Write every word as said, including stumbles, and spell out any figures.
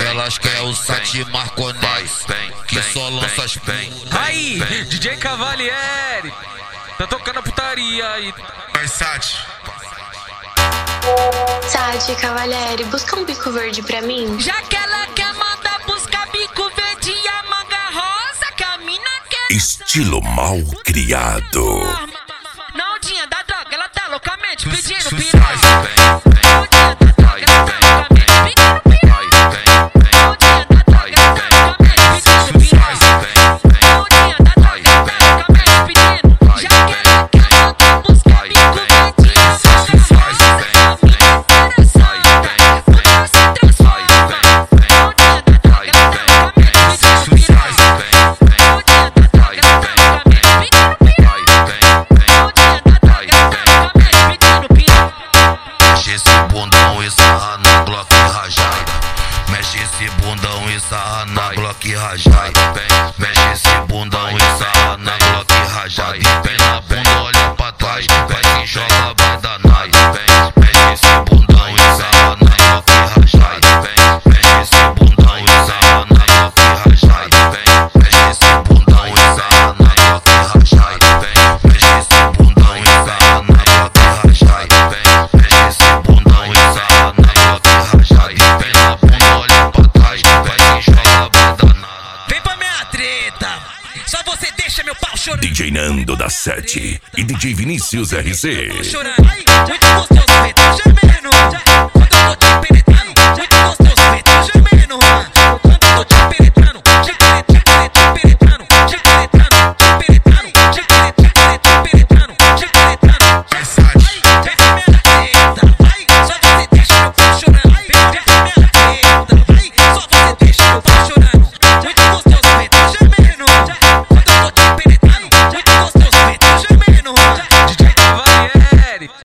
Elas querem o Sati Marconés, que só lança as putas. Aí, D J Cavalieri, tá tocando a putaria aí. Vai, Sati. Sati Cavalieri, busca um bico verde pra mim. Já que ela quer mandar buscar bico verde e a manga rosa, que a mina quer. Estilo mal criado. Naldinha da droga, ela tá loucamente pedindo Su- piroca. Naldinha da droga, ela tá loucamente pedindo piroca. Naldinha da droga, ela tá loucamente pedindo piroca. Naldinha da droga, ela tá loucamente pedindo. Já que ela quer mandar buscar bico verde e a manga rosa, a mina interessada, puta se transforma. Naldinha da droga, ela tá loucamente pedindo piroca. Naldinha da droga, ela tá loucamente pedindo Mexe esse bundão e sarra na Glock rajada. Mexe esse bundão e sarra na Glock rajada. Mexe esse bundão e sarra na Glock rajada. Vem na bunda, olha pra trás, vai que joga, vai dar nada. Mexe esse bundão e sarra na Glock rajada. Mexe esse bundão e sarra na Glock rajada. Mexe esse bundão e sarra na Glock rajada. Mexe esse bundão e sarra na Glock rajada. Mexe esse bundão e sarra na Glock rajada. Vem na bunda, olha pra trás, vai que joga, vai dar nada. Vem pra minha treta, só você deixa meu pau chorando. D J Nando da Sete e D J Vinícius R C. Chorando, muito gostoso.